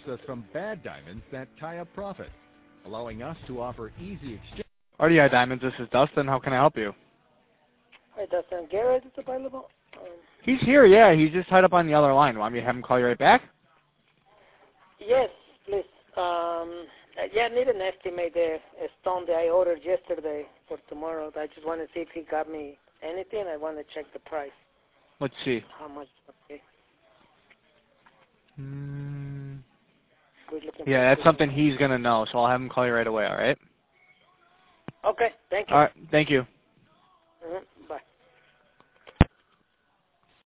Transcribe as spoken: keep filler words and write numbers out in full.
us from bad diamonds that tie up profit, allowing us to offer easy exchange. R D I Diamonds, this is Dustin. How can I help you? Hi, Dustin. Garrett is available? Um, He's here, yeah. He's just tied up on the other line. Want me to have him call you right back? yes, please. Um, yeah, I need an estimate there. A stone that I ordered yesterday for tomorrow. I just want to see if he got me anything. I want to check the price. Let's see. How much? Okay. Mm, We're looking yeah, for that's two. something he's going to know, so I'll have him call you right away, all right? Okay, thank you. All right, thank you. Mm-hmm.